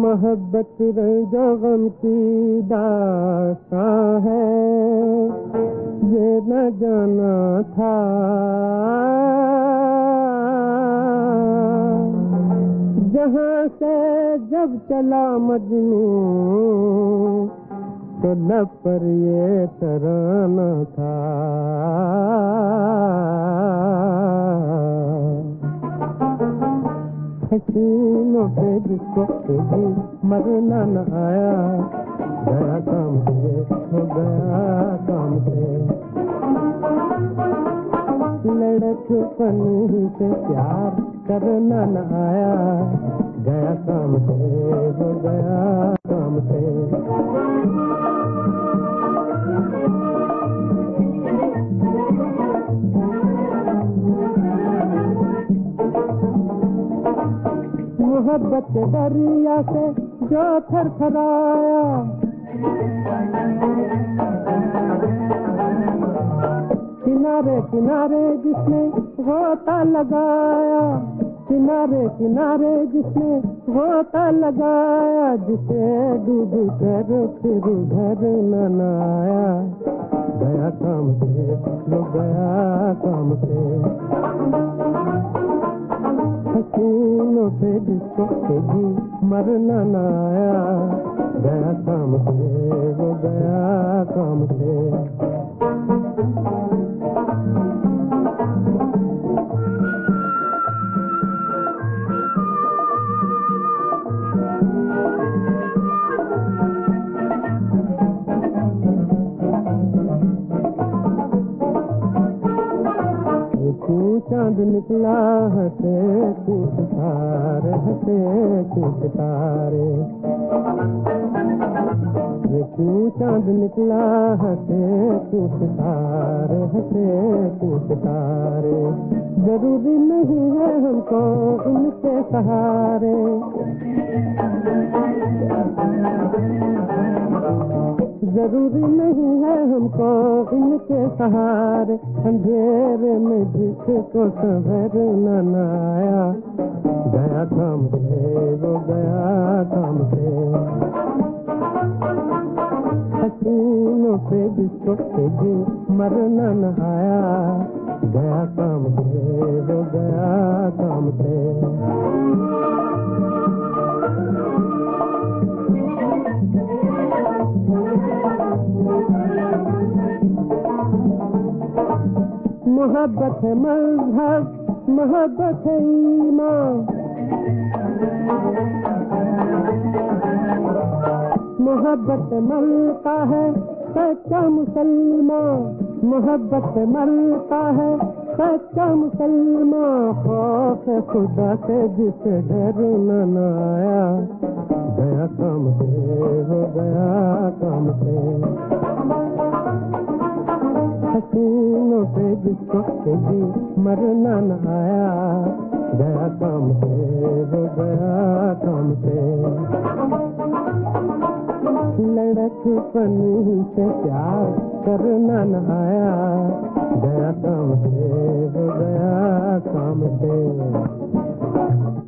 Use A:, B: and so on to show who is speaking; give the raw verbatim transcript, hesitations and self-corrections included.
A: मोहब्बत रंजो गम की दास्तां है, ये न जाना था जहाँ से जब चला मजनू तो लब पर ये तराना था। हसीनों पे जिसको भी मरना न आया, गया काम से हो गया काम से। लड़कपन से प्यार करना न आया, गया काम से हो गया काम से। मोहब्बत के दरिया से जो थरथराया, किनारे किनारे जिसने गोता लगाया, किनारे किनारे जिसने गोता लगाया, जिसे डूब कर फिर घर न आया, गया काम से लो गया काम से। हसीनों से जिसको भी मरना न आया, गया काम से वो गया काम से। चांद निकला हंसे तू सितारे, हंसे तू सितारे। ये क्यों चांद निकला हंसे तू सितारे, हंसे तू सितारे। जरूरी नहीं है हमको इनके सहारे, जरूरी नहीं है हमको इनके सहारे। अंधेरे में जिसको सवेर न आया, गया काम से वो गया काम से। हसीनों पे जिसको भी मरना न आया, गया काम से वो गया काम से। मोहब्बत है मजहब, मोहब्बत है ईमान, मोहब्बत मलता है सच्चा मुसलमान, मोहब्बत मलता है सच्चा मुसलमान। खौफ खुदा से जिसे डर न आया, गया काम से हो गया काम से। हसीनों पे जिसको भी मरना न आया, गया काम से हो गया काम से। लड़कपन से प्यार करना न आया, गया काम से हो गया काम से।